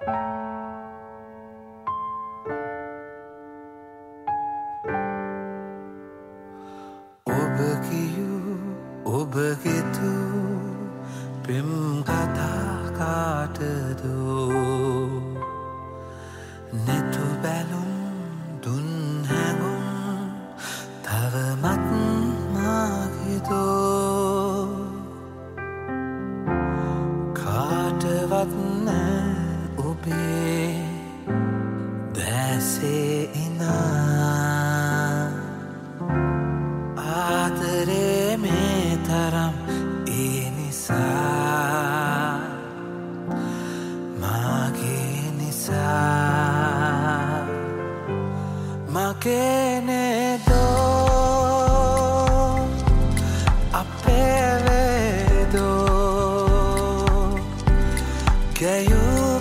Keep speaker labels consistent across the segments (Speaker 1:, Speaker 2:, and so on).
Speaker 1: ඔබගෙතු පෙම් කතා කාටදෝ නැතු බැලුම් දුන් හැඟුම් තවමත් මාගෙදෝ කාටවත් නෑ ඔබේ දැසේ ඉනා ආදරේ මේ තරම් ඒ නිසා මගේ නිසා මගේ නේදෝ අපේ වේදෝ ගැයූ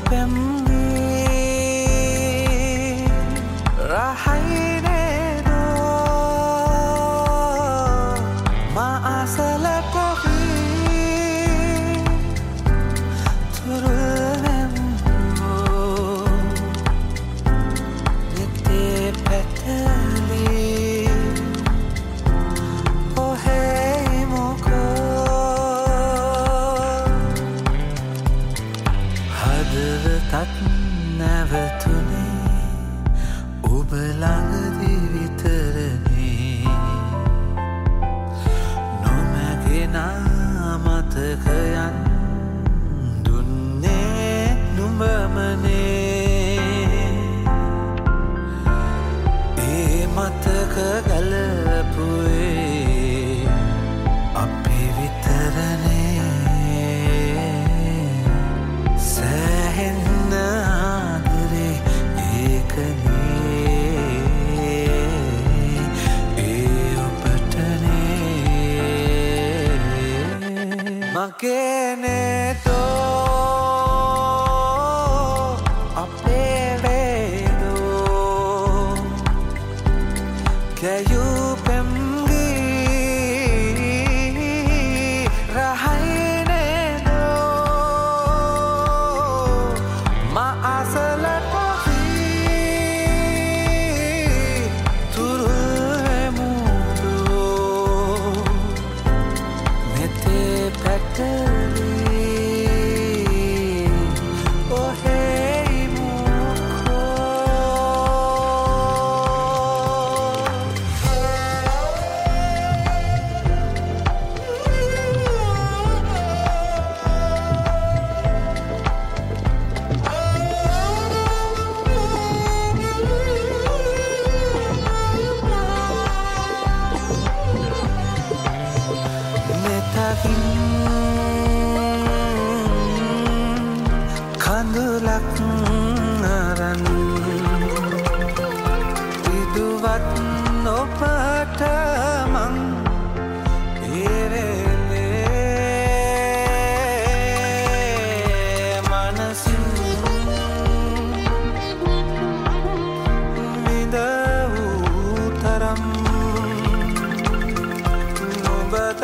Speaker 1: පෙම්වී රහයි නැවතුනේ ඔබ ළඟදී විතරනේ නොමැගෙනා මතකයන් දුන්නේ නුඹමනේ ඒ මතක ගලපුවේ අපි විතරනේ සැහෙන්න ආදරේ ඒකනේ ඒ ඔබටනේ මගේ නේදෝ අපේ වේදෝ ගැයූ පෙම්ගී රහයි කඳුලක් අරන් විදුවත් ඔබට මං ඒරෙලේ මනසින් විඳ වූ තරම් ඔබට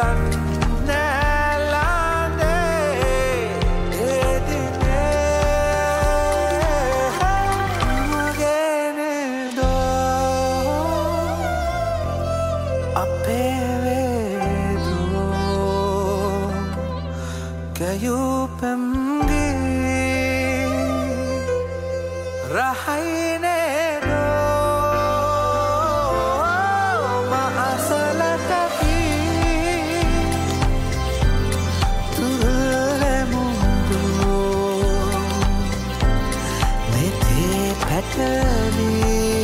Speaker 1: ගැයූ පෙම්ගී රහයි නේදෝ මා අසලකී තුරලෙමුදෝ නෙතේ පැටලී